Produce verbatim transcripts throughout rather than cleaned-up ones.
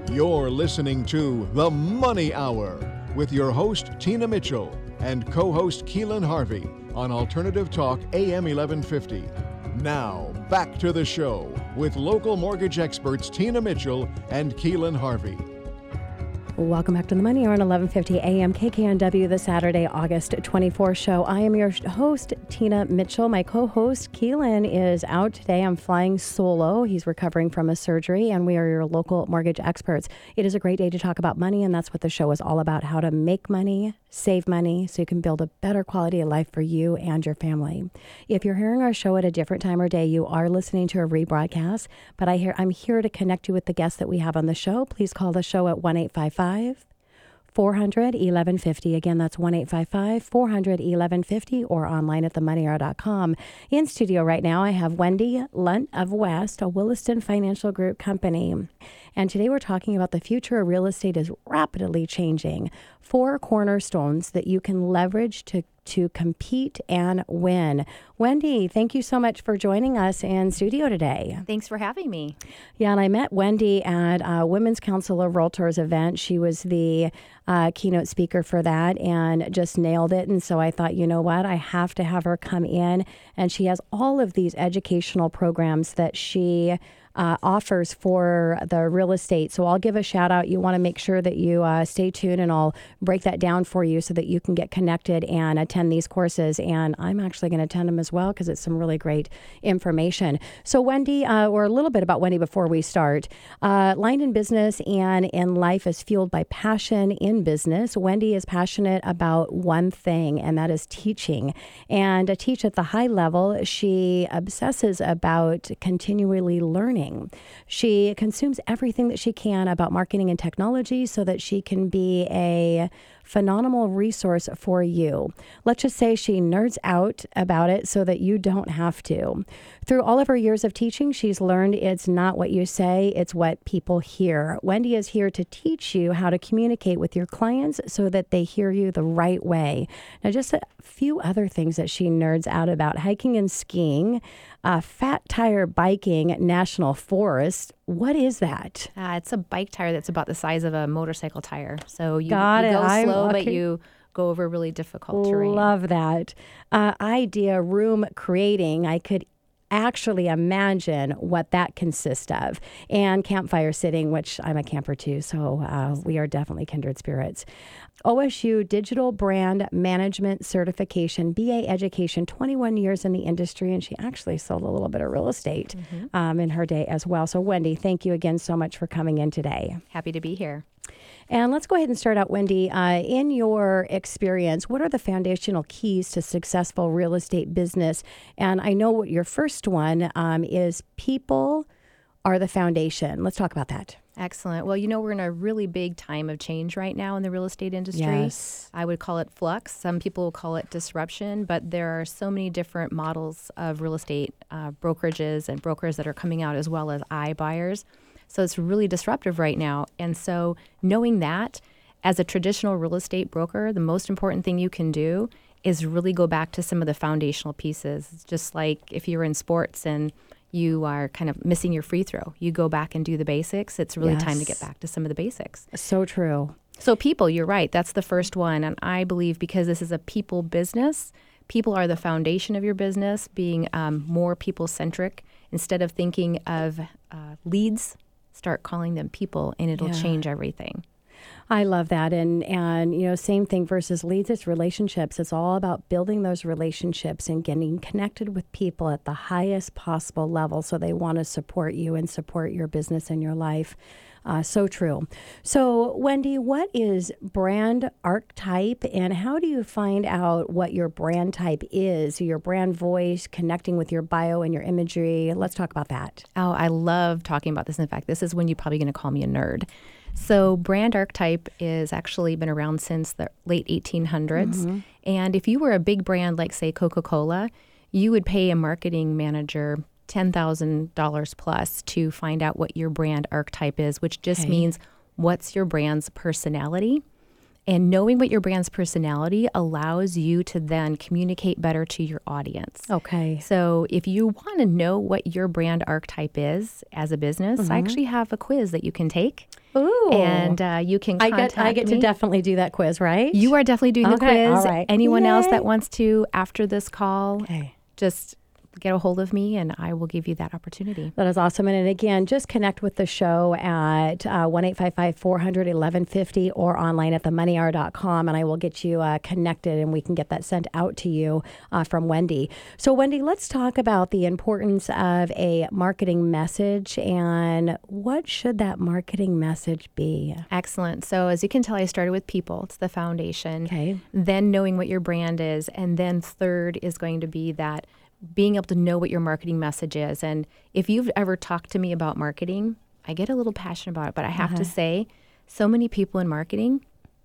You're listening to The Money Hour with your host, Tina Mitchell, and co-host Keelan Harvey on Alternative Talk A M eleven fifty. Now, back to the show with local mortgage experts Tina Mitchell and Keelan Harvey. Welcome back to The Money Hour on eleven fifty A M K K N W, the Saturday, August twenty-fourth show. I am your host, Tina Mitchell. My co-host, Keelan, is out today. I'm flying solo. He's recovering from a surgery, and we are your local mortgage experts. It is a great day to talk about money, and that's what the show is all about, how to make money, save money, so you can build a better quality of life for you and your family. If you're hearing our show at a different time or day, you are listening to a rebroadcast, but I hear, I'm here to connect you with the guests that we have on the show. Please call the show at one eight five five, four hundred, eleven fifty. Again, that's one eight five five, four hundred, eleven fifty, or online at the money hour dot com. In studio right now, I have Wendy Lunt of West, a Williston Financial Group company. And today we're talking about the future of real estate is rapidly changing. Four cornerstones that you can leverage to, to compete and win. Wendy, thank you so much for joining us in studio today. Thanks for having me. Yeah, and I met Wendy at a Women's Council of Realtors event. She was the uh, keynote speaker for that and just nailed it. And so I thought, you know what, I have to have her come in. And she has all of these educational programs that she Uh, offers for the real estate. So I'll give a shout out. You want to make sure that you uh, stay tuned, and I'll break that down for you so that you can get connected and attend these courses. And I'm actually going to attend them as well because it's some really great information. So Wendy, uh, or a little bit about Wendy before we start. Uh, Line in business and in life is fueled by passion in business. Wendy is passionate about one thing, and that is teaching. And to teach at the high level, she obsesses about continually learning. She consumes everything that she can about marketing and technology so that she can be a phenomenal resource for you. Let's just say she nerds out about it so that you don't have to. Through all of her years of teaching, she's learned it's not what you say, it's what people hear. Wendy is here to teach you how to communicate with your clients so that they hear you the right way. Now, just a few other things that she nerds out about: hiking and skiing, uh, Fat Tire Biking National Forest. What is that? Uh, it's a bike tire that's about the size of a motorcycle tire. So you, Got you it. go I'm- slow, okay. but you go over really difficult terrain. Love that. Uh, idea room creating. I could actually imagine what that consists of. And campfire sitting, which I'm a camper too, so uh, we are definitely kindred spirits. O S U Digital Brand Management Certification, B A education, twenty-one years in the industry, and she actually sold a little bit of real estate Mm-hmm. um, in her day as well. So Wendy, thank you again so much for coming in today. Happy to be here. And let's go ahead and start out, Wendy. Uh, in your experience, what are the foundational keys to successful real estate business? And I know what your first one um, is: people are the foundation. Let's talk about that. Excellent. Well, you know, we're in a really big time of change right now in the real estate industry. Yes. I would call it flux. Some people will call it disruption, but there are so many different models of real estate uh, brokerages and brokers that are coming out, as well as iBuyers. So it's really disruptive right now. And so knowing that, as a traditional real estate broker, the most important thing you can do is really go back to some of the foundational pieces. It's just like if you're in sports and you are kind of missing your free throw, you go back and do the basics. It's really Yes. time to get back to some of the basics. So true. So people, you're right. That's the first one. And I believe because this is a people business, people are the foundation of your business, being um, more people-centric. Instead of thinking of uh, leads, start calling them people, and it'll Yeah. change everything. I love that. And, and, you know, same thing versus leads, it's relationships. It's all about building those relationships and getting connected with people at the highest possible level so they want to support you and support your business and your life. Uh, so true. So, Wendy, what is brand archetype, and how do you find out what your brand type is, your brand voice, connecting with your bio and your imagery? Let's talk about that. Oh, I love talking about this. In fact, this is when you're probably going to call me a nerd. So brand archetype is actually been around since the late eighteen hundreds. Mm-hmm. And if you were a big brand like, say, Coca-Cola, you would pay a marketing manager ten thousand dollars plus to find out what your brand archetype is, which just Okay. means what's your brand's personality. And knowing what your brand's personality allows you to then communicate better to your audience. Okay. So if you want to know what your brand archetype is as a business, mm-hmm. I actually have a quiz that you can take. Ooh. And uh, you can I contact get I get me. to definitely do that quiz, right? You are definitely doing okay. the quiz. All right. Anyone Yay. else that wants to after this call, okay. just get a hold of me and I will give you that opportunity. That is awesome. And again, just connect with the show at uh, one eight five five, four hundred, eleven fifty or online at the money hour dot com, and I will get you uh, connected and we can get that sent out to you uh, from Wendy. So Wendy, let's talk about the importance of a marketing message and what should that marketing message be? Excellent. So as you can tell, I started with people. It's the foundation. Okay. Then knowing what your brand is. And then third is going to be that being able to know what your marketing message is. And if you've ever talked to me about marketing, I get a little passionate about it, but I have uh-huh. to say, so many people in marketing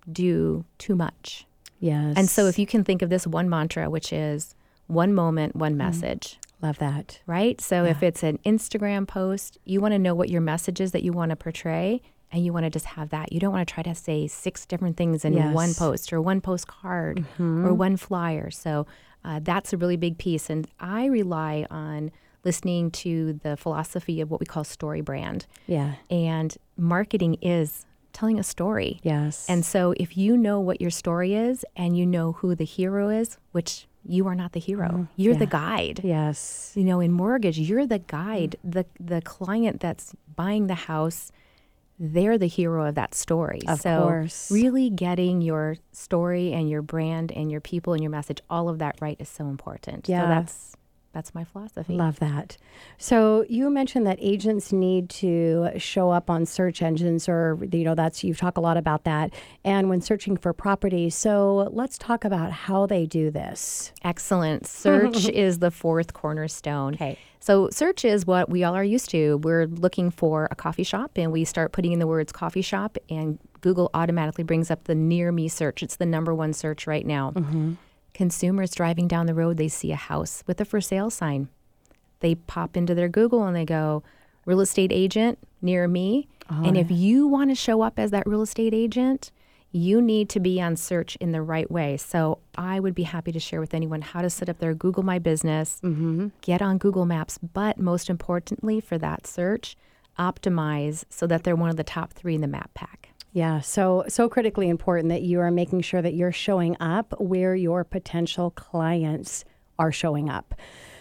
do too much. Yes. And so if you can think of this one mantra, which is one moment, one message. Mm. Love that. Right? So yeah. if it's an Instagram post, you want to know what your message is that you want to portray, and you want to just have that. You don't want to try to say six different things in yes. one post or one postcard mm-hmm. or one flyer. So Uh, that's a really big piece. And I rely on listening to the philosophy of what we call story brand. Yeah. And marketing is telling a story. Yes. And so if you know what your story is and you know who the hero is, which you are not the hero, mm, you're yeah. the guide. Yes. You know, in mortgage, you're the guide. Mm. The the client that's buying the house, they're the hero of that story. Of so course. really getting your story and your brand and your people and your message, all of that right is so important. Yeah. So that's that's my philosophy. Love that. So you mentioned that agents need to show up on search engines, or, you know, that's, you talk a lot about that, and when searching for property. So let's talk about how they do this. Excellent. Search is the fourth cornerstone. Okay. So search is what we all are used to. We're looking for a coffee shop and we start putting in the words coffee shop and Google automatically brings up the near me search. It's the number one search right now. Mm-hmm. Consumers driving down the road, they see a house with a for sale sign. They pop into their Google and they go, real estate agent near me. Oh, and yeah. if you want to show up as that real estate agent, you need to be on search in the right way. So I would be happy to share with anyone how to set up their Google My Business, mm-hmm. get on Google Maps, but most importantly for that search, optimize so that they're one of the top three in the map pack. Yeah, so so critically important that you are making sure that you're showing up where your potential clients are showing up.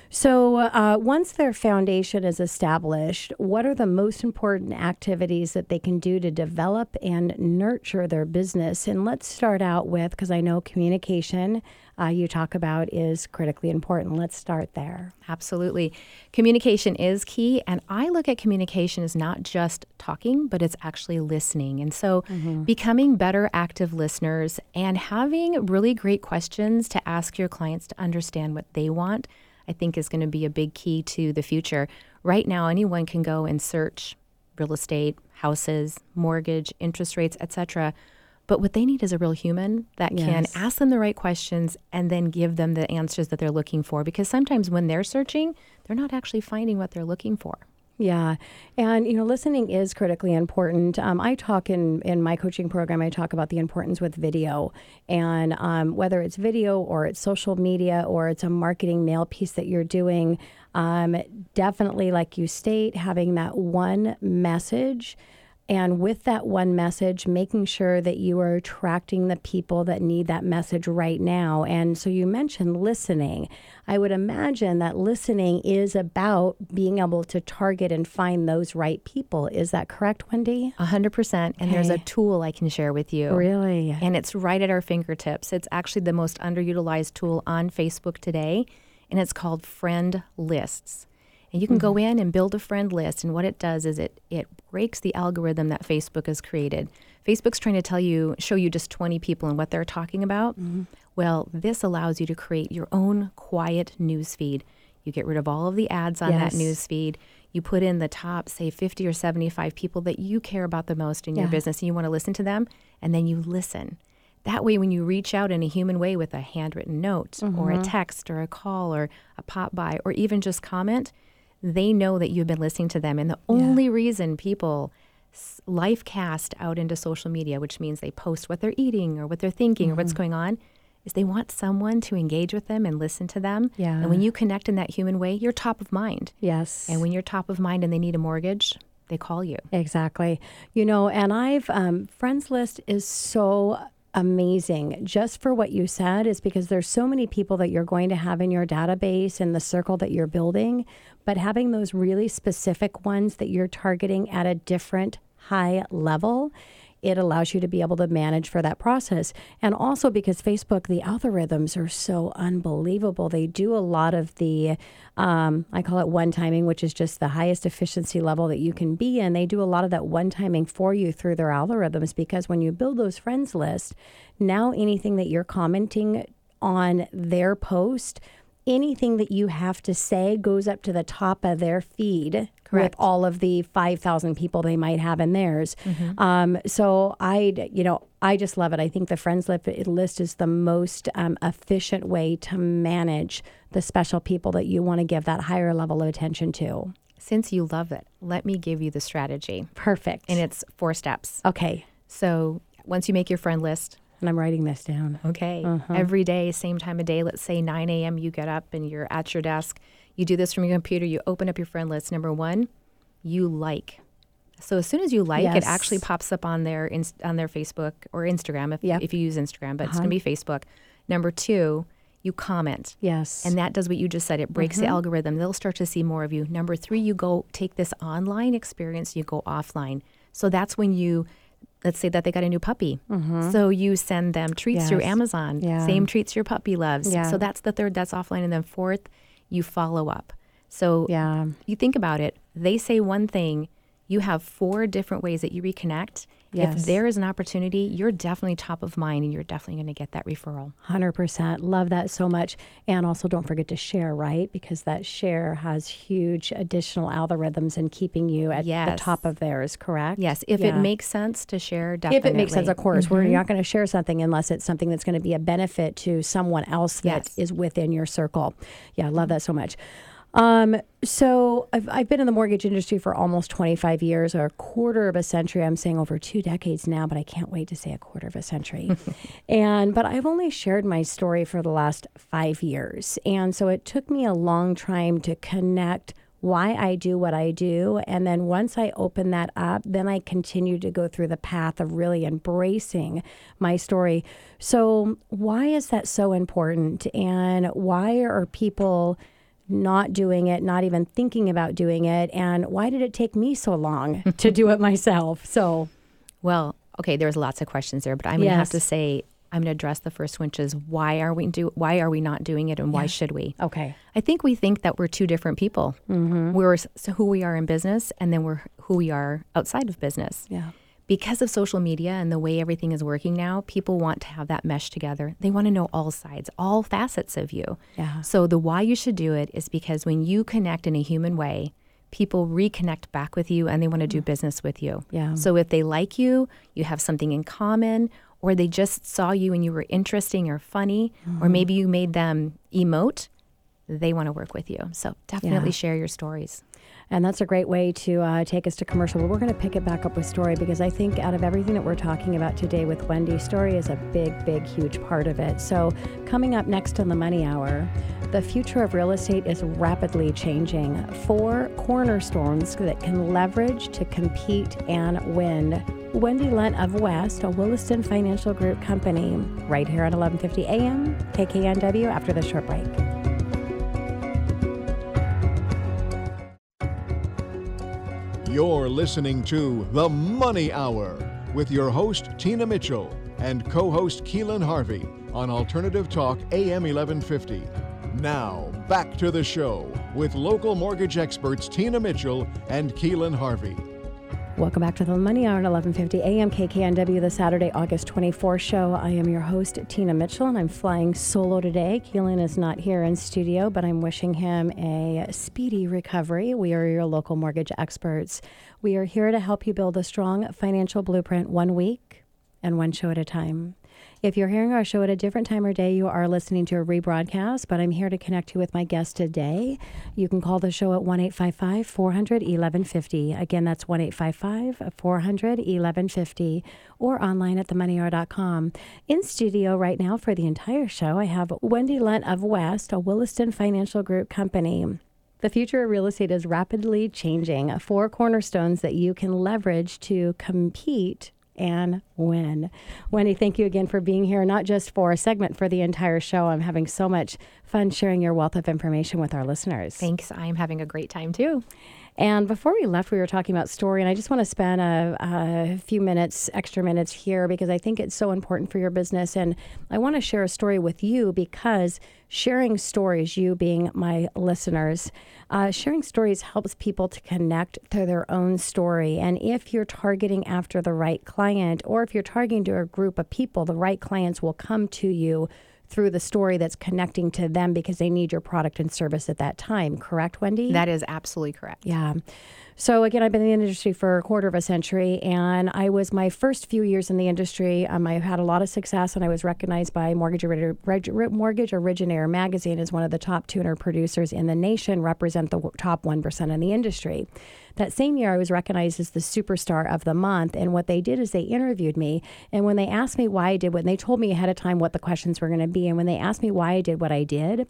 So uh, once their foundation is established, what are the most important activities that they can do to develop and nurture their business? And let's start out with, because I know communication uh, you talk about is critically important. Let's start there. Absolutely. Communication is key. And I look at communication as not just talking, but it's actually listening. And so mm-hmm. becoming better active listeners and having really great questions to ask your clients to understand what they want, I think is going to be a big key to the future. Right now, anyone can go and search real estate, houses, mortgage, interest rates, et cetera. But what they need is a real human that yes. can ask them the right questions and then give them the answers that they're looking for. Because sometimes when they're searching, they're not actually finding what they're looking for. Yeah. And, you know, listening is critically important. Um, I talk in, in my coaching program, I talk about the importance with video, and um, whether it's video or it's social media or it's a marketing mail piece that you're doing, um, definitely, like you state, having that one message. And with that one message, making sure that you are attracting the people that need that message right now. And so you mentioned listening. I would imagine that listening is about being able to target and find those right people. Is that correct, Wendy? A hundred percent. And Okay. there's a tool I can share with you. Really? And it's right at our fingertips. It's actually the most underutilized tool on Facebook today. And it's called Friend Lists. And you can mm-hmm. go in and build a friend list. And what it does is it it breaks the algorithm that Facebook has created. Facebook's trying to tell you, show you just twenty people and what they're talking about. Mm-hmm. Well, this allows you to create your own quiet news feed. You get rid of all of the ads on yes. that news feed. You put in the top, say, fifty or seventy-five people that you care about the most in yeah. your business and you want to listen to them. And then you listen. That way, when you reach out in a human way with a handwritten note mm-hmm. or a text or a call or a pop by or even just comment, they know that you've been listening to them. And the only yeah. reason people life cast out into social media, which means they post what they're eating or what they're thinking mm-hmm. or what's going on, is they want someone to engage with them and listen to them. Yeah. And when you connect in that human way, you're top of mind. Yes. And when you're top of mind and they need a mortgage, they call you. Exactly. You know, and I've, um, Friends List is so amazing just for what you said, is because there's so many people that you're going to have in your database and the circle that you're building, but having those really specific ones that you're targeting at a different high level, it allows you to be able to manage for that process. And also because Facebook, the algorithms are so unbelievable. They do a lot of the, um, I call it one-timing, which is just the highest efficiency level that you can be in. They do a lot of that one-timing for you through their algorithms, because when you build those friends lists, now anything that you're commenting on their post, anything that you have to say goes up to the top of their feed. Correct. With all of the five thousand people they might have in theirs. Mm-hmm. Um, so I, you know, I just love it. I think the Friends List is the most um, efficient way to manage the special people that you want to give that higher level of attention to. Since you love it, let me give you the strategy. Perfect. And it's four steps. Okay. So once you make your friend list, and I'm writing this down. Okay. Uh-huh. Every day, same time of day, let's say nine a.m., you get up and you're at your desk. You do this from your computer. You open up your friend list. Number one, you like. So as soon as you like, yes. it actually pops up on their inst- on their Facebook or Instagram, if, yep. if you use Instagram, but uh-huh. it's going to be Facebook. Number two, you comment. Yes. And that does what you just said. It breaks mm-hmm. the algorithm. They'll start to see more of you. Number three, you go take this online experience, you go offline. So that's when you... Let's say that they got a new puppy. Mm-hmm. So you send them treats yes. through Amazon. Yeah. Same treats your puppy loves. Yeah. So that's the third, that's offline. And then fourth, you follow up. So yeah. you think about it. They say one thing. You have four different ways that you reconnect. Yes. If there is an opportunity, you're definitely top of mind and you're definitely going to get that referral. one hundred percent. Love that so much. And also don't forget to share, right? Because that share has huge additional algorithms in keeping you at yes. the top of theirs, correct? Yes. If yeah. it makes sense to share, definitely. If it makes sense, of course. Mm-hmm. We're not going to share something unless it's something that's going to be a benefit to someone else that yes. is within your circle. Yeah, I love that so much. Um, so I've, I've been in the mortgage industry for almost twenty-five years, or a quarter of a century. I'm saying over two decades now, but I can't wait to say a quarter of a century. and, but I've only shared my story for the last five years. And so it took me a long time to connect why I do what I do. And then once I open that up, then I continue to go through the path of really embracing my story. So why is that so important? And why are people not doing it, not even thinking about doing it? And why did it take me so long to do it myself? So, well, okay, there's lots of questions there, but I'm going to yes. have to say, I'm going to address the first one, which is why are we do why are we not doing it, and why yeah. should we? Okay. I think we think that we're two different people. Mm-hmm. We're so who we are in business, and then we're who we are outside of business. Yeah. Because of social media and the way everything is working now, people want to have that mesh together. They want to know all sides, all facets of you. Yeah. So the why you should do it is because when you connect in a human way, people reconnect back with you and they want to do business with you. Yeah. So if they like you, you have something in common, or they just saw you and you were interesting or funny, mm-hmm. or maybe you made them emote, they want to work with you. So definitely yeah. share your stories. And that's a great way to uh, take us to commercial. But we're going to pick it back up with story, because I think out of everything that we're talking about today with Wendy, story is a big, big, huge part of it. So coming up next on the Money Hour, the future of real estate is rapidly changing. Four cornerstones that can leverage to compete and win. Wendy Lent of West, a Williston Financial Group company, right here at eleven fifty A M K K N W after the short break. You're listening to The Money Hour with your host, Tina Mitchell, and co-host Keelan Harvey on Alternative Talk A M eleven fifty. Now, back to the show with local mortgage experts Tina Mitchell and Keelan Harvey. Welcome back to the Money Hour at eleven fifty A M K K N W, the Saturday, August twenty-fourth show. I am your host, Tina Mitchell, and I'm flying solo today. Keelan is not here in studio, but I'm wishing him a speedy recovery. We are your local mortgage experts. We are here to help you build a strong financial blueprint one week and one show at a time. If you're hearing our show at a different time or day, you are listening to a rebroadcast, but I'm here to connect you with my guest today. You can call the show at one eight five five, four hundred, eleven fifty. Again, that's one eight five five, four hundred, eleven fifty, or online at the money hour dot com. In studio right now for the entire show, I have Wendy Lunt of West, a Williston Financial Group company. The future of real estate is rapidly changing. Four cornerstones that you can leverage to compete and win. Wendy, thank you again for being here, not just for a segment, for the entire show. I'm having so much fun sharing your wealth of information with our listeners. Thanks. I'm having a great time too. And before we left, we were talking about story, and I just want to spend a, a few minutes, extra minutes here, because I think it's so important for your business. And I want to share a story with you because sharing stories, you being my listeners, uh, sharing stories helps people to connect to their own story. And if you're targeting after the right client, or if you're targeting to a group of people, the right clients will come to you through the story that's connecting to them because they need your product and service at that time. Correct, Wendy? That is absolutely correct. Yeah. So again, I've been in the industry for a quarter of a century, and I was my first few years in the industry. Um, I had a lot of success, and I was recognized by Mortgage, Originator, Mortgage Originator magazine as one of the top two hundred producers in the nation, represent the top one percent in the industry. That same year, I was recognized as the superstar of the month, and what they did is they interviewed me, and when they asked me why I did what, and they told me ahead of time what the questions were going to be, and when they asked me why I did what I did,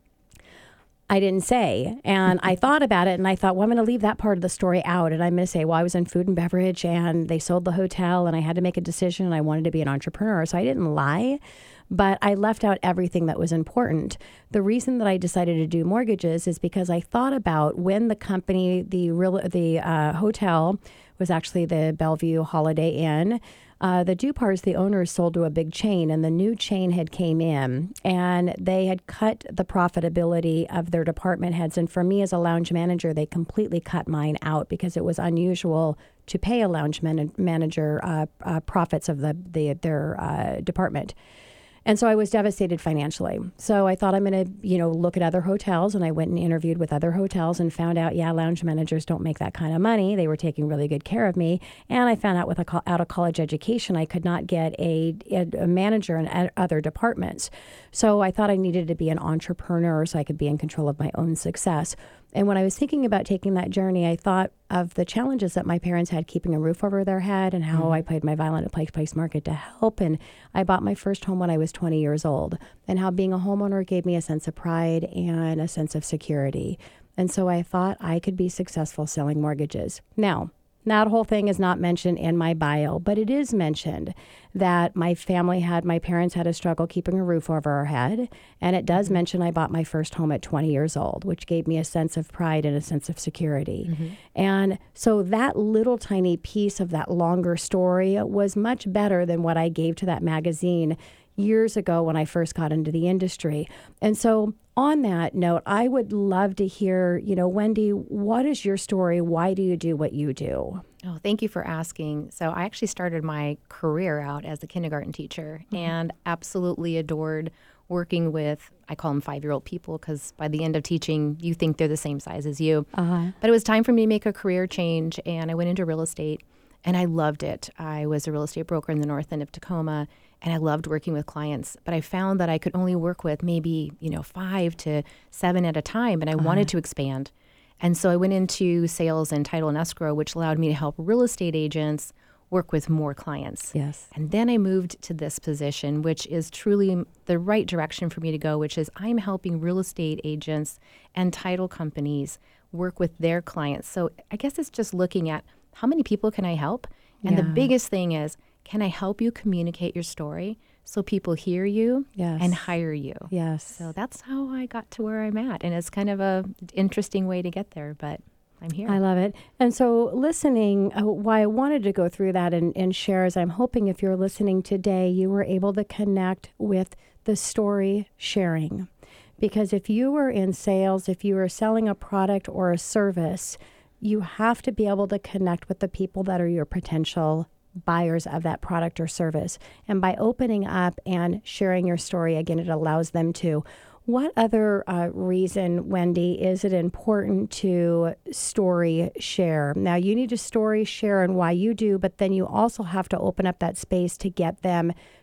I didn't say. And I thought about it, and I thought, well, I'm going to leave that part of the story out. And I'm going to say, well, I was in food and beverage, and they sold the hotel, and I had to make a decision, and I wanted to be an entrepreneur. So I didn't lie, but I left out everything that was important. The reason that I decided to do mortgages is because I thought about when the company, the real, the uh, hotel was actually the Bellevue Holiday Inn. Uh, the Dupars, the owners, sold to a big chain, and the new chain had came in, and they had cut the profitability of their department heads. And for me as a lounge manager, they completely cut mine out because it was unusual to pay a lounge man- manager uh, uh, profits of the, the their uh, department. And so I was devastated financially. So I thought I'm going to, you know, look at other hotels, and I went and interviewed with other hotels and found out, yeah, lounge managers don't make that kind of money. They were taking really good care of me. And I found out with a co- out of college education, I could not get a, a, a manager in a- other departments. So I thought I needed to be an entrepreneur so I could be in control of my own success. And when I was thinking about taking that journey, I thought of the challenges that my parents had keeping a roof over their head, and how mm-hmm. I played my violin at Place Place Market to help. And I bought my first home when I was twenty years old, and how being a homeowner gave me a sense of pride and a sense of security. And so I thought I could be successful selling mortgages. Now, that whole thing is not mentioned in my bio, but it is mentioned that my family had, my parents had a struggle keeping a roof over our head. And it does mention I bought my first home at twenty years old, which gave me a sense of pride and a sense of security. Mm-hmm. And so that little tiny piece of that longer story was much better than what I gave to that magazine years ago when I first got into the industry. And so on that note, I would love to hear, you know, Wendy, what is your story? Why do you do what you do? Oh, thank you for asking. So I actually started my career out as a kindergarten teacher mm-hmm. and absolutely adored working with, I call them five-year-old people, because by the end of teaching, you think they're the same size as you. Uh-huh. But it was time for me to make a career change, and I went into real estate, and I loved it. I was a real estate broker in the north end of Tacoma, and I loved working with clients, but I found that I could only work with maybe, you know, five to seven at a time, and I uh-huh. wanted to expand. And so I went into sales and title and escrow, which allowed me to help real estate agents work with more clients. Yes. And then I moved to this position, which is truly the right direction for me to go, which is I'm helping real estate agents and title companies work with their clients. So I guess it's just looking at how many people can I help? And yeah. the biggest thing is, can I help you communicate your story so people hear you yes. and hire you? Yes. So that's how I got to where I'm at. And it's kind of a interesting way to get there, but I'm here. I love it. And so listening, uh, why I wanted to go through that and, and share is I'm hoping if you're listening today, you were able to connect with the story sharing. Because if you were in sales, if you were selling a product or a service, you have to be able to connect with the people that are your potential buyers of that product or service. And by opening up and sharing your story, again, it allows them to. What other uh, reason, Wendy, is it important to story share? Now, you need to story share and why you do, but then you also have to open up that space to get them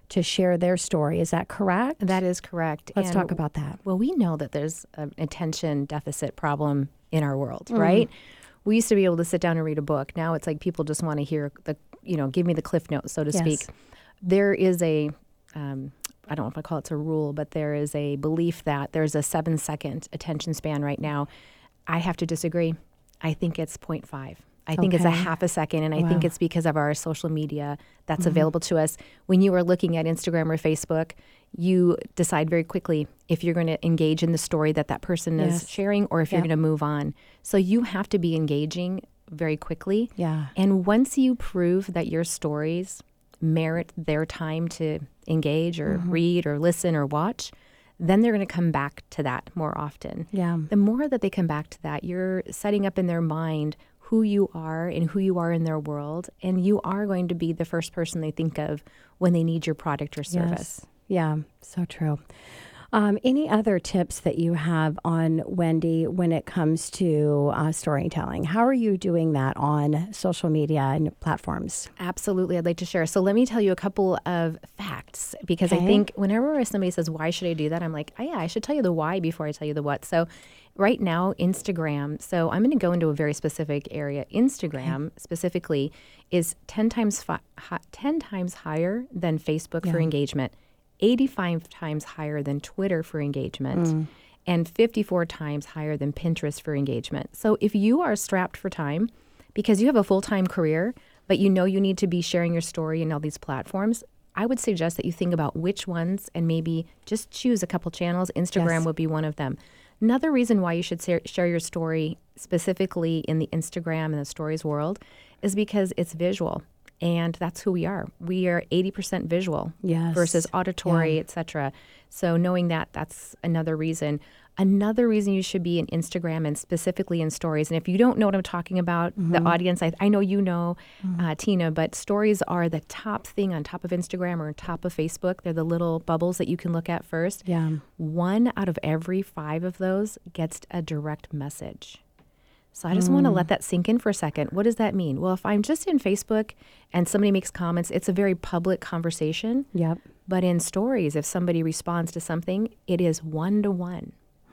to share their story. Is that correct? That is correct. Let's And, talk about that. Well, we know that there's an attention deficit problem in our world, mm. right? We used to be able to sit down and read a book. Now it's like people just want to hear the, you know, give me the cliff notes, so to Yes. speak. There is a, um, I don't know if I call it a rule, but there is a belief that there's a seven second attention span right now. I have to disagree. I think it's zero point five. I think it's a Okay. half a second, and I Wow. think it's because of our social media that's Mm-hmm. available to us. When you are looking at Instagram or Facebook, you decide very quickly if you're going to engage in the story that that person Yes. is sharing or if you're Yep. going to move on. So you have to be engaging very quickly. Yeah. And once you prove that your stories merit their time to engage or Mm-hmm. read or listen or watch, then they're going to come back to that more often. Yeah. The more that they come back to that, you're setting up in their mind who you are and who you are in their world, and you are going to be the first person they think of when they need your product or service. Yes. Yeah, so true. Um, any other tips that you have on, Wendy, when it comes to uh, storytelling? How are you doing that on social media and platforms? Absolutely. I'd like to share. So let me tell you a couple of facts, because I Okay. think whenever somebody says, why should I do that? I'm like, oh, yeah, I should tell you the why before I tell you the what. So right now, Instagram, so I'm going to go into a very specific area. Instagram specifically is ten times fi- hi- ten times higher than Facebook for Yeah. engagement, eighty-five times higher than Twitter for engagement, Mm. and fifty-four times higher than Pinterest for engagement. So if you are strapped for time because you have a full-time career, but you know you need to be sharing your story in all these platforms, I would suggest that you think about which ones and maybe just choose a couple channels. Instagram Yes. would be one of them. Another reason why you should share, share your story specifically in the Instagram and the stories world is because it's visual. And that's who we are. We are eighty percent visual Yes. versus auditory, Yeah. et cetera. So knowing that, that's another reason. Another reason you should be in Instagram and specifically in stories. And if you don't know what I'm talking about, the audience, I, I know you know, uh, Tina, but stories are the top thing on top of Instagram or on top of Facebook. They're the little bubbles that you can look at first. Yeah. One out of every five of those gets a direct message. So I just want to let that sink in for a second. What does that mean? Well, if I'm just in Facebook and somebody makes comments, it's a very public conversation. Yep. But in stories, if somebody responds to something, it is one-to-one.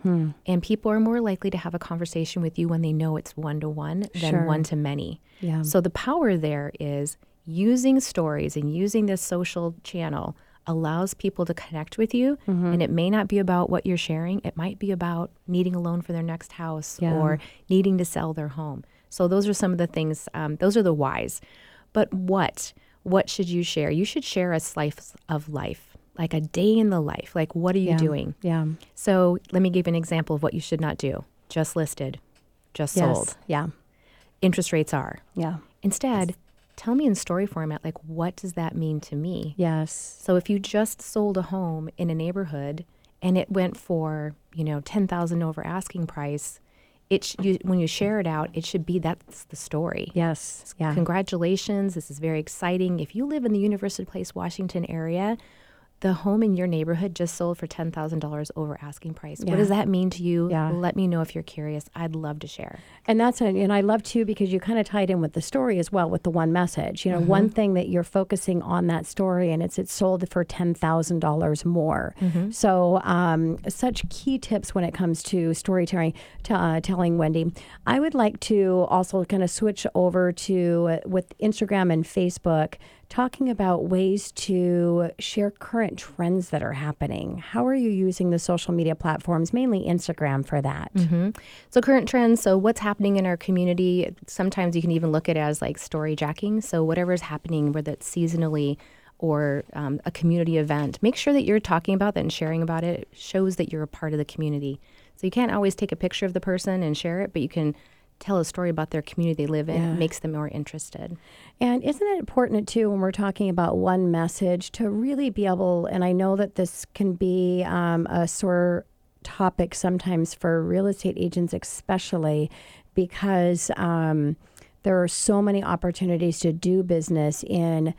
And people are more likely to have a conversation with you when they know it's one-to-one than Sure. one-to-many. Yeah. So the power there is using stories and using this social channel allows people to connect with you. And it may not be about what you're sharing. It might be about needing a loan for their next house Yeah. or needing to sell their home. So those are some of the things, um, those are the whys. But what? What should you share? You should share a slice of life, like a day in the life. Like, what are you Yeah. doing? Yeah. So let me give you an example of what you should not do. Just listed, just Yes. sold. Yeah. Interest rates are. Yeah. Instead, tell me in story format, like, what does that mean to me? Yes. So if you just sold a home in a neighborhood and it went for, you know, ten thousand dollars over asking price, it sh- you, when you share it out, it should be that's the story. Yes. Yeah. Congratulations, this is very exciting. If you live in the University Place, Washington area, the home in your neighborhood just sold for ten thousand dollars over asking price. Yeah. What does that mean to you? Yeah. Let me know if you're curious. I'd love to share. And that's a, and I love too because you kind of tied in with the story as well with the one message. You know, one thing that you're focusing on that story, and it's it's sold for ten thousand dollars more. So, um, such key tips when it comes to storytelling. T- uh, telling Wendy, I would like to also kind of switch over to uh, with Instagram and Facebook, talking about ways to share current trends that are happening. How are you using the social media platforms, mainly Instagram, for that? So current trends, so what's happening in our community, sometimes you can even look at it as like story jacking. So whatever's happening, whether it's seasonally or um, a community event, make sure that you're talking about that and sharing about it. It shows that you're a part of the community. So you can't always take a picture of the person and share it, but you can tell a story about their community they live in. Yeah. It makes them more interested. And isn't it important, too, when we're talking about one message to really be able, and I know that this can be um, a sore topic sometimes for real estate agents, especially because um, there are so many opportunities to do business in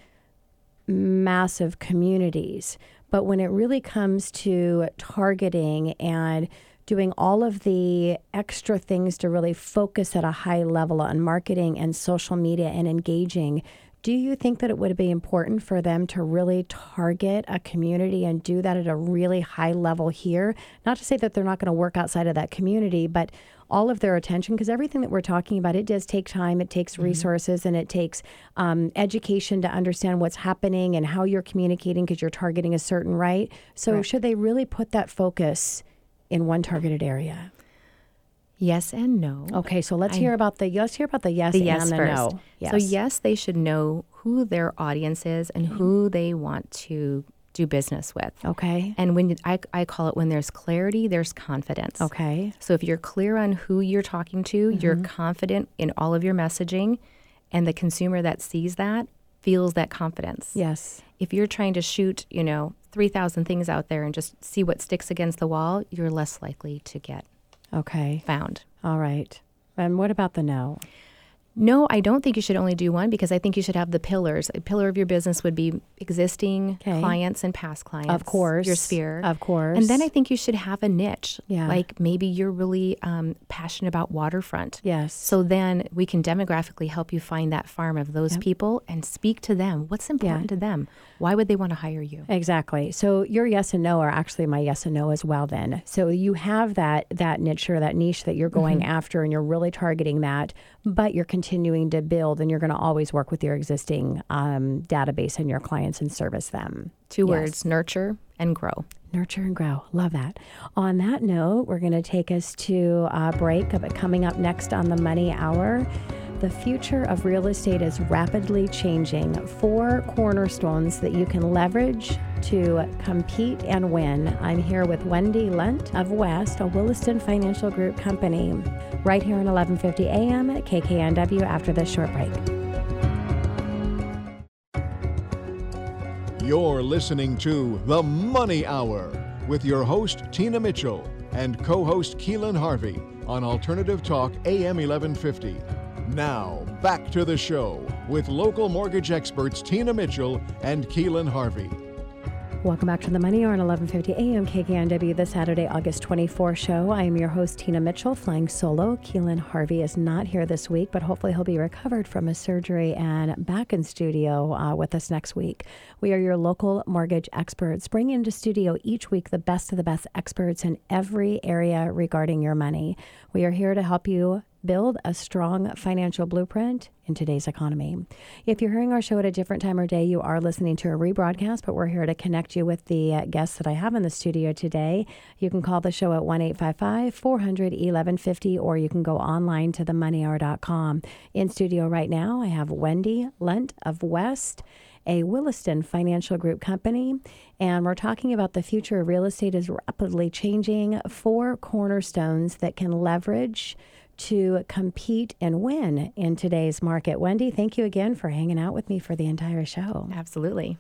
massive communities. But when it really comes to targeting and doing all of the extra things to really focus at a high level on marketing and social media and engaging, do you think that it would be important for them to really target a community and do that at a really high level here? Not to say that they're not going to work outside of that community, but all of their attention, because everything that we're talking about, it does take time, it takes mm-hmm. resources, and it takes um, education to understand what's happening and how you're communicating because you're targeting a certain right. So Correct. Should they really put that focus in one targeted area? Yes and no. Okay, so let's I, hear about the let's hear about the yes the and yes the first. no. Yes. So yes, they should know who their audience is and okay. who they want to do business with. Okay. And when I, I call it when there's clarity, there's confidence. Okay. So if you're clear on who you're talking to, mm-hmm. you're confident in all of your messaging, and the consumer that sees that feels that confidence. Yes. If you're trying to shoot, you know, three thousand things out there and just see what sticks against the wall, you're less likely to get Okay. found. All right. And what about the no? No, I don't think you should only do one because I think you should have the pillars. A pillar of your business would be existing okay. clients and past clients. Of course. Your sphere. Of course. And then I think you should have a niche. Yeah. Like maybe you're really um, passionate about waterfront. Yes. So then we can demographically help you find that farm of those yep. people and speak to them. What's important yeah. to them? Why would they want to hire you? Exactly. So your yes and no are actually my yes and no as well then. So you have that that niche or that niche that you're going mm-hmm. after and you're really targeting that, but you're continuing to build and you're going to always work with your existing um, database and your clients and service them. Two yes. words, nurture and grow. Nurture and grow. Love that. On that note, we're going to take us to a break. But coming up next on the Money Hour, the future of real estate is rapidly changing. Four cornerstones that you can leverage to compete and win. I'm here with Wendy Lunt of West, a Williston Financial Group company, right here on eleven fifty A M at K K N W after this short break. You're listening to The Money Hour with your host, Tina Mitchell, and co-host Keelan Harvey on Alternative Talk A M eleven fifty. Now, back to the show with local mortgage experts Tina Mitchell and Keelan Harvey. Welcome back to the Money Hour on eleven fifty A M K K N W, the Saturday, August twenty-fourth show. I am your host, Tina Mitchell, flying solo. Keelan Harvey is not here this week, but hopefully he'll be recovered from his surgery and back in studio uh, with us next week. We are your local mortgage experts, bringing into studio each week the best of the best experts in every area regarding your money. We are here to help you build a strong financial blueprint in today's economy. If you're hearing our show at a different time or day, you are listening to a rebroadcast, but we're here to connect you with the uh, guests that I have in the studio today. You can call the show at one eight five five, four hundred, eleven fifty, or you can go online to the money hour dot com. In studio right now, I have Wendy Lunt of West, a Williston Financial Group company, and we're talking about the future of real estate is rapidly changing. Four cornerstones that can leverage to compete and win in today's market. Wendy, thank you again for hanging out with me for the entire show. Absolutely.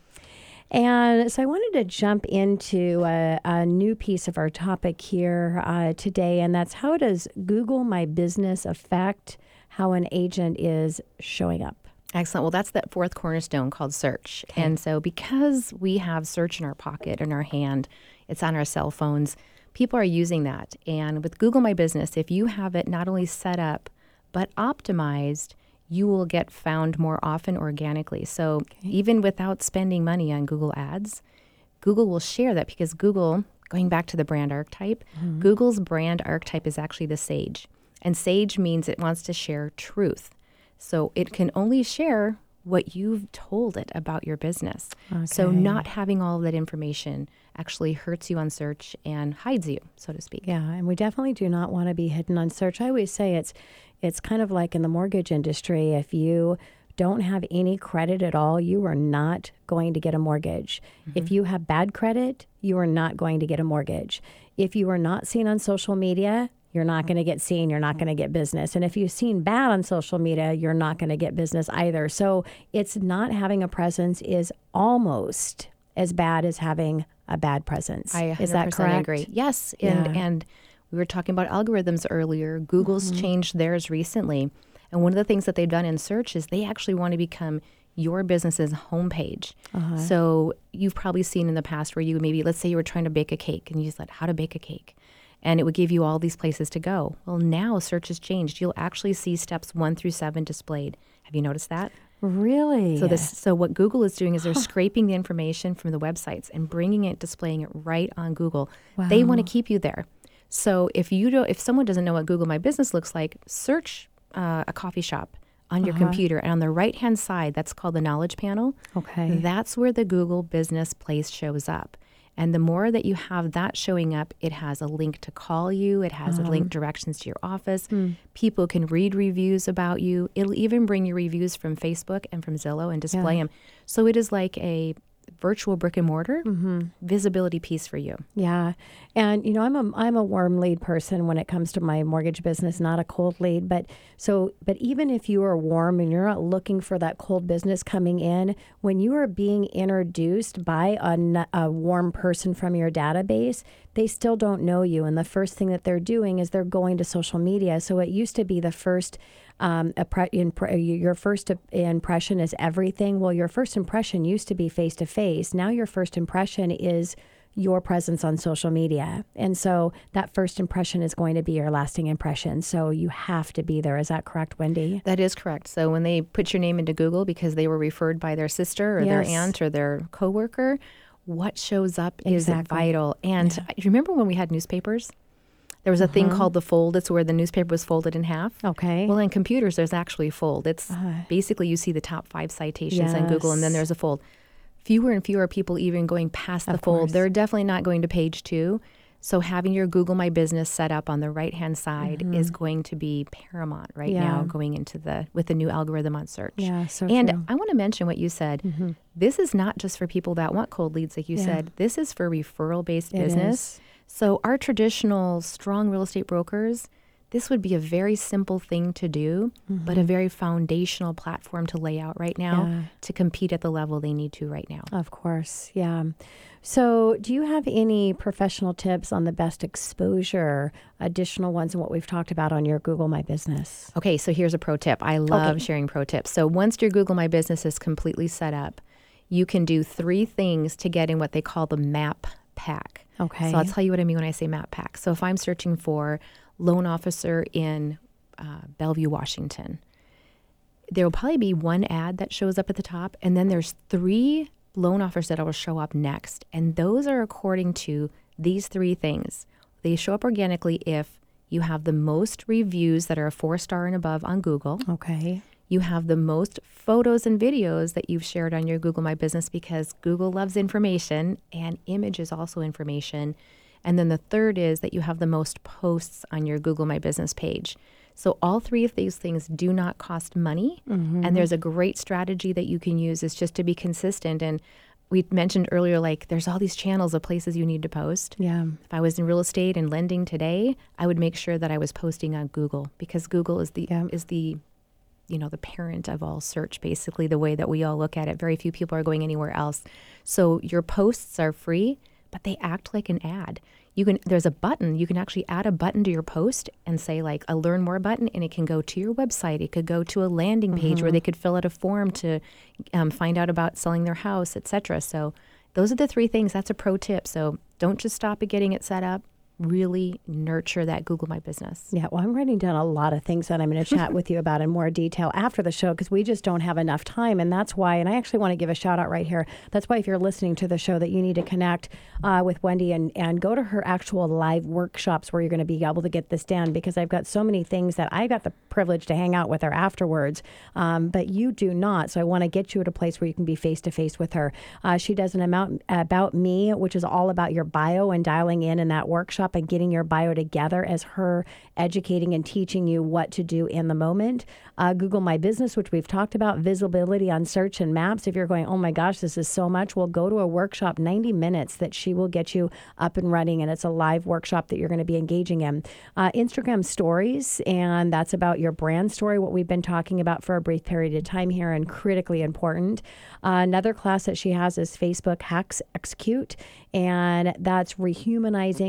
And so I wanted to jump into a, a new piece of our topic here uh, today, and that's how does Google My Business affect how an agent is showing up? Excellent. Well, that's that fourth cornerstone called search. Okay. And so because we have search in our pocket, in our hand, it's on our cell phones, people are using that. And with Google My Business, if you have it not only set up, but optimized, you will get found more often organically. So okay. even without spending money on Google Ads, Google will share that because Google, going back to the brand archetype, mm-hmm. Google's brand archetype is actually the sage. And sage means it wants to share truth. So it can only share what you've told it about your business. Okay. So not having all of that information actually hurts you on search and hides you, so to speak. Yeah, and we definitely do not want to be hidden on search. I always say it's it's kind of like in the mortgage industry. If you don't have any credit at all, you are not going to get a mortgage. Mm-hmm. If you have bad credit, you are not going to get a mortgage. If you are not seen on social media, you're not going to get seen, you're not going to get business. And if you've seen bad on social media, you're not going to get business either. So it's not having a presence is almost as bad as having a bad presence. I one hundred percent is that correct? Agree. Yes. And, yeah. and we were talking about algorithms earlier. Google's mm-hmm. changed theirs recently. And one of the things that they've done in search is they actually want to become your business's homepage. Uh-huh. So you've probably seen in the past where you maybe, let's say you were trying to bake a cake and you said how to bake a cake. and it would give you all these places to go. Well, now search has changed. You'll actually see steps one through seven displayed. Have you noticed that? Really? So this, so what Google is doing is they're scraping the information from the websites and bringing it, displaying it right on Google. Wow. They want to keep you there. So if you don't, if someone doesn't know what Google My Business looks like, search uh, a coffee shop on your uh-huh. computer, and on the right-hand side, that's called the Knowledge Panel. Okay. That's where the Google Business place shows up. And the more that you have that showing up, it has a link to call you. It has um, a link directions to your office. Mm. People can read reviews about you. It'll even bring you reviews from Facebook and from Zillow and display yeah. them. So it is like a virtual brick and mortar mm-hmm. visibility piece for you. Yeah. And, you know, I'm a, I'm a warm lead person when it comes to my mortgage business, not a cold lead. But so, but even if you are warm and you're not looking for that cold business coming in, when you are being introduced by a, a warm person from your database, they still don't know you. And the first thing that they're doing is they're going to social media. So it used to be the first Um, a pre- impre- your first impression is everything. Well, your first impression used to be face to face. Now your first impression is your presence on social media. And so that first impression is going to be your lasting impression. So you have to be there. Is that correct, Wendy? That is correct. So when they put your name into Google because they were referred by their sister or yes. their aunt or their coworker, what shows up exactly. is vital. And yeah. remember when we had newspapers? There was a uh-huh. thing called the fold. It's where the newspaper was folded in half. Okay. Well, in computers, there's actually a fold. It's uh, basically you see the top five citations yes. on Google, and then there's a fold. Fewer and fewer people even going past the of fold. Course. They're definitely not going to page two. So having your Google My Business set up on the right-hand side mm-hmm. is going to be paramount right yeah. now going into the with the new algorithm on search. Yeah, so And true. I want to mention what you said. Mm-hmm. This is not just for people that want cold leads, like you yeah. said. This is for referral-based it business. Is. So our traditional strong real estate brokers, this would be a very simple thing to do, mm-hmm. but a very foundational platform to lay out right now yeah. to compete at the level they need to right now. Of course, yeah. So do you have any professional tips on the best exposure, additional ones, and what we've talked about on your Google My Business? Okay, so here's a pro tip. I love okay. sharing pro tips. So once your Google My Business is completely set up, you can do three things to get in what they call the map pack. Okay. So I'll tell you what I mean when I say map pack. So if I'm searching for loan officer in uh, Bellevue, Washington, there will probably be one ad that shows up at the top, and then there's three loan offers that will show up next. And those are according to these three things. They show up organically if you have the most reviews that are a four star and above on Google. Okay. You have the most photos and videos that you've shared on your Google My Business because Google loves information and image is also information. And then the third is that you have the most posts on your Google My Business page. So all three of these things do not cost money. Mm-hmm. And there's a great strategy that you can use is just to be consistent. And we mentioned earlier, like there's all these channels of places you need to post. Yeah. If I was in real estate and lending today, I would make sure that I was posting on Google because Google is the yeah. is the you know, the parent of all search, basically the way that we all look at it. Very few people are going anywhere else. So your posts are free, but they act like an ad. You can, there's a button, you can actually add a button to your post and say like a learn more button, and it can go to your website. It could go to a landing page mm-hmm. where they could fill out a form to um, find out about selling their house, et cetera. So those are the three things. That's a pro tip. So don't just stop at getting it set up. Really nurture that Google My Business. Yeah, well, I'm writing down a lot of things that I'm going to chat with you about in more detail after the show because we just don't have enough time. And that's why, and I actually want to give a shout out right here. That's why if you're listening to the show that you need to connect uh, with Wendy and, and go to her actual live workshops where you're going to be able to get this down because I've got so many things that I got the privilege to hang out with her afterwards, um, but you do not. So I want to get you at a place where you can be face-to-face with her. Uh, she does an amount about me, which is all about your bio and dialing in in that workshop and getting your bio together as her educating and teaching you what to do in the moment. Uh, Google My Business, which we've talked about, visibility on search and maps. If you're going, oh my gosh, this is so much, we'll go to a workshop, ninety minutes, that she will get you up and running. And it's a live workshop that you're going to be engaging in. Uh, Instagram stories, and that's about your brand story, what we've been talking about for a brief period of time here and critically important. Uh, another class that she has is Facebook Hacks Execute, and that's rehumanizing your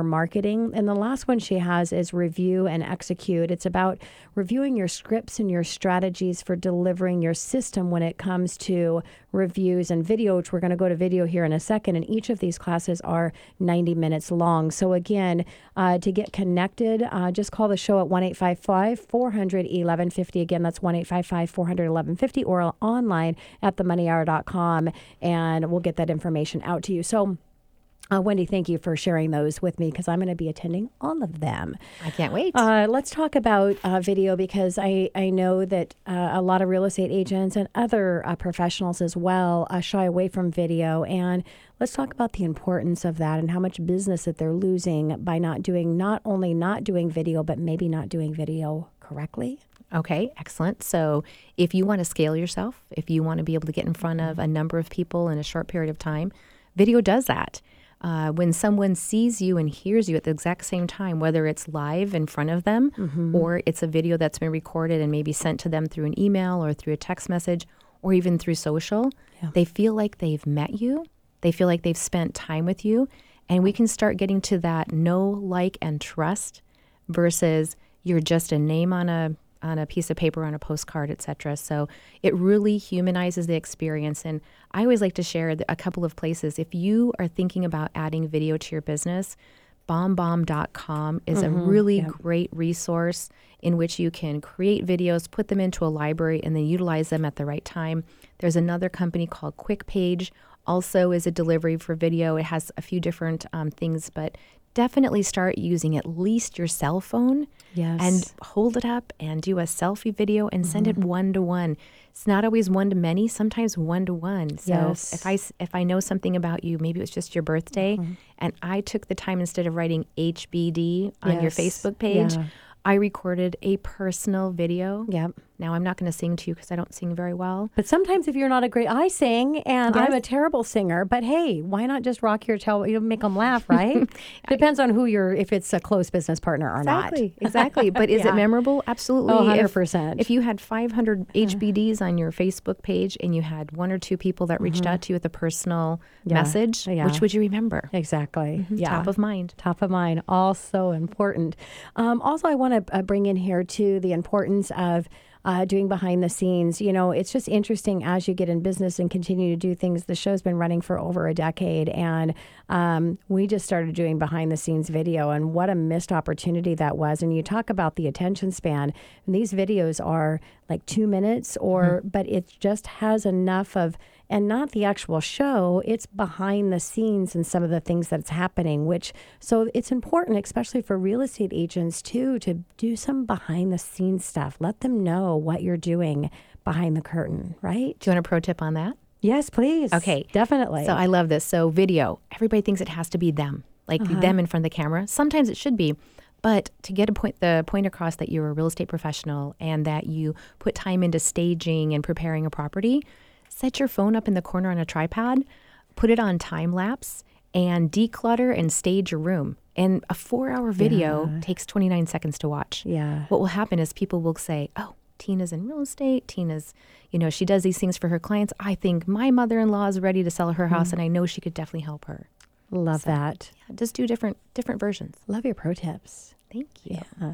marketing. And the last one she has is review and execute. It's about reviewing your scripts and your strategies for delivering your system when it comes to reviews and video, which we're going to go to video here in a second. And each of these classes are ninety minutes long. So again, uh, to get connected, uh, just call the show at one eight five five, four hundred, eleven fifty. Again, that's one eight five five, four hundred, eleven fifty, or online at the money hour dot com, and we'll get that information out to you. So Uh, Wendy, thank you for sharing those with me because I'm going to be attending all of them. I can't wait. Uh, let's talk about uh, video because I, I know that uh, a lot of real estate agents and other uh, professionals as well uh, shy away from video. And let's talk about the importance of that and how much business that they're losing by not doing, not only not doing video, but maybe not doing video correctly. Okay, excellent. So if you want to scale yourself, if you want to be able to get in front of a number of people in a short period of time, video does that. Uh, when someone sees you and hears you at the exact same time, whether it's live in front of them mm-hmm. or it's a video that's been recorded and maybe sent to them through an email or through a text message or even through social, yeah. they feel like they've met you. They feel like they've spent time with you. And we can start getting to that know, like, and trust versus you're just a name on a on a piece of paper, on a postcard, et cetera. So it really humanizes the experience. And I always like to share a couple of places. If you are thinking about adding video to your business, bomb bomb dot com is mm-hmm. a really yeah. great resource in which you can create videos, put them into a library, and then utilize them at the right time. There's another company called QuickPage, also is a delivery for video. It has a few different um, things, but definitely start using at least your cell phone yes. and hold it up and do a selfie video and mm-hmm. send it one-to-one. It's not always one-to-many, sometimes one-to-one. So yes. if I, if I know something about you, maybe it was just your birthday, mm-hmm. and I took the time instead of writing H B D on yes. your Facebook page, yeah. I recorded a personal video. Yep. Now, I'm not going to sing to you because I don't sing very well. But sometimes if you're not a great, I sing and yes. I'm a terrible singer, but hey, why not just rock your tail, you know, make them laugh, right? Depends on who you're, if it's a close business partner or exactly, not. Exactly. But is yeah. it memorable? Absolutely. Oh, one hundred percent. If, if you had five hundred H B Ds on your Facebook page and you had one or two people that reached mm-hmm. out to you with a personal yeah. message, yeah. which would you remember? Exactly. Mm-hmm. Yeah. Top of mind. Top of mind. Also important. Um, also, I want to uh, bring in here, too, the importance of Uh, doing behind the scenes. You know, it's just interesting as you get in business and continue to do things. The show's been running for over a decade, and um, we just started doing behind the scenes video, and what a missed opportunity that was. And you talk about the attention span, and these videos are like two minutes or, mm-hmm. but it just has enough of, and not the actual show, it's behind the scenes and some of the things that's happening, which, so it's important, especially for real estate agents too, to do some behind the scenes stuff. Let them know what you're doing behind the curtain, right? Do you want a pro tip on that? Yes, please. Okay. Definitely. So I love this. So video, everybody thinks it has to be them, like uh-huh. them in front of the camera. Sometimes it should be. But to get a point, the point across that you're a real estate professional and that you put time into staging and preparing a property, set your phone up in the corner on a tripod, put it on time lapse, and declutter and stage your room. And a four-hour video yeah. takes twenty-nine seconds to watch. Yeah. What will happen is people will say, oh, Tina's in real estate. Tina's, you know, she does these things for her clients. I think my mother-in-law is ready to sell her house, mm. and I know she could definitely help her. Love so, that. Yeah, just do different different versions. Love your pro tips. Thank you. Yeah.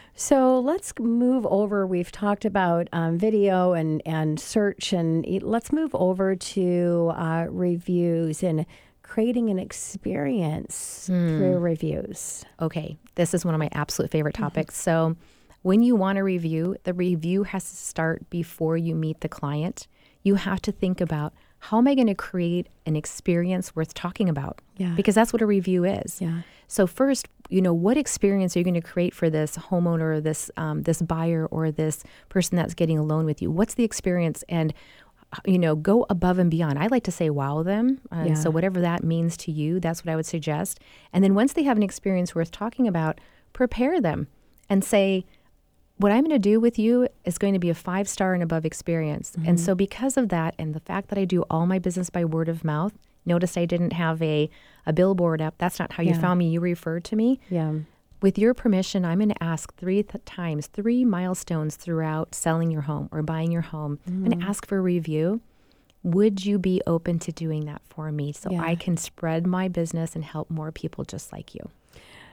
So let's move over. We've talked about um, video and, and search, and let's move over to uh, reviews and creating an experience mm. through reviews. Okay. This is one of my absolute favorite topics. Mm-hmm. So when you want a review, the review has to start before you meet the client. You have to think about, how am I going to create an experience worth talking about? Yeah. Because that's what a review is. Yeah. So first, you know, what experience are you going to create for this homeowner, or this um, this buyer, or this person that's getting a loan with you? What's the experience? And, you know, go above and beyond. I like to say wow them. And yeah. so whatever that means to you, that's what I would suggest. And then once they have an experience worth talking about, prepare them and say, what I'm going to do with you is going to be a five-star and above experience. Mm-hmm. And so because of that, and the fact that I do all my business by word of mouth, notice I didn't have a, a billboard up. That's not how you yeah. found me. You referred to me. Yeah. With your permission, I'm going to ask three th- times, three milestones throughout selling your home or buying your home. Mm-hmm. I'm going to ask for a review. Would you be open to doing that for me so yeah. I can spread my business and help more people just like you?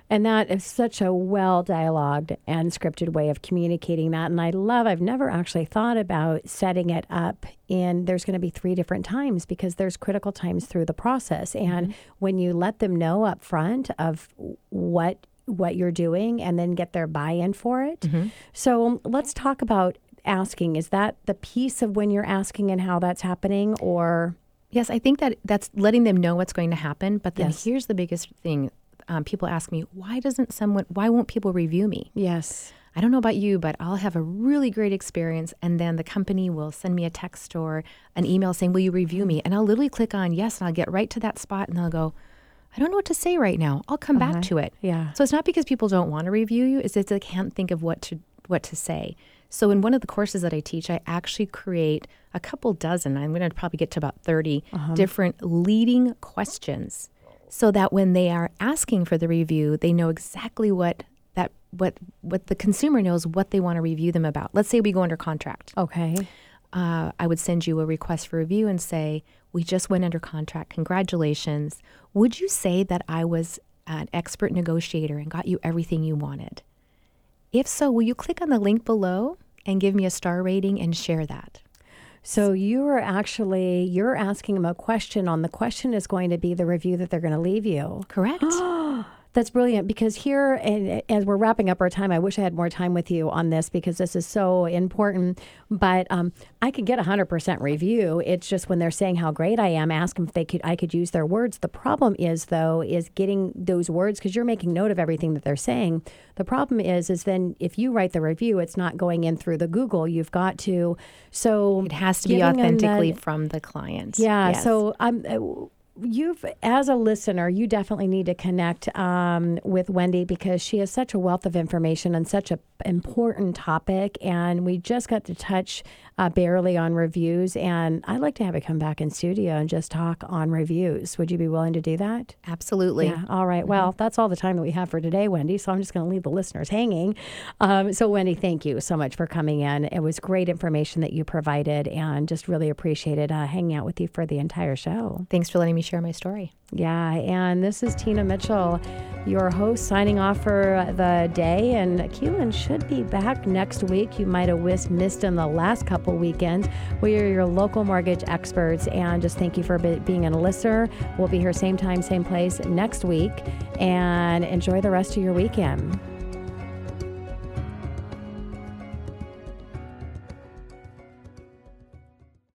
And that is such a well dialogued and scripted way of communicating that. And I love, I've never actually thought about setting it up in, there's going to be three different times because there's critical times through the process. And mm-hmm. when you let them know up front of what what you're doing and then get their buy-in for it. Mm-hmm. So let's talk about asking. Is that the piece of when you're asking and how that's happening, or? Yes, I think that that's letting them know what's going to happen. But then Yes. here's the biggest thing. Um, people ask me, why doesn't someone, why won't people review me? Yes. I don't know about you, but I'll have a really great experience, and then the company will send me a text or an email saying, will you review me? And I'll literally click on yes, and I'll get right to that spot, and they'll go, I don't know what to say right now. I'll come Uh-huh. back to it. Yeah. So it's not because people don't want to review you, it's that they can't think of what to what to say. So in one of the courses that I teach, I actually create a couple dozen, I'm going to probably get to about thirty Uh-huh. different leading questions, so that when they are asking for the review, they know exactly what that what what the consumer knows what they want to review them about. Let's say we go under contract. Okay. Uh, I would send you a request for review and say, we just went under contract. Congratulations. Would you say that I was an expert negotiator and got you everything you wanted? If so, will you click on the link below and give me a star rating and share that? So you are actually, you're asking them a question on the question is going to be the review that they're going to leave you. Correct. That's brilliant, because here, and as we're wrapping up our time, I wish I had more time with you on this because this is so important, but um, I could get a one hundred percent review. It's just when they're saying how great I am, ask them if they could, I could use their words. The problem is, though, is getting those words, because you're making note of everything that they're saying. The problem is, is then if you write the review, it's not going in through the Google. You've got to, so It has to be giving them authentically that- from the client. Yeah, Yes. so I'm. Um, You've, as a listener, you definitely need to connect um, with Wendy, because she has such a wealth of information on such an important topic. And we just got to touch uh, barely on reviews. And I'd like to have her come back in studio and just talk on reviews. Would you be willing to do that? Absolutely. Yeah. All right. Well, that's all the time that we have for today, Wendy. So I'm just going to leave the listeners hanging. Um, so, Wendy, thank you so much for coming in. It was great information that you provided, and just really appreciated uh, hanging out with you for the entire show. Thanks for letting me share my story. Yeah, and this is Tina Mitchell, your host, signing off for the day. And Keelan should be back next week. You might have whis- missed him the last couple weekends. We are your local mortgage experts, and just thank you for be- being a listener. We'll be here same time, same place next week, and enjoy the rest of your weekend.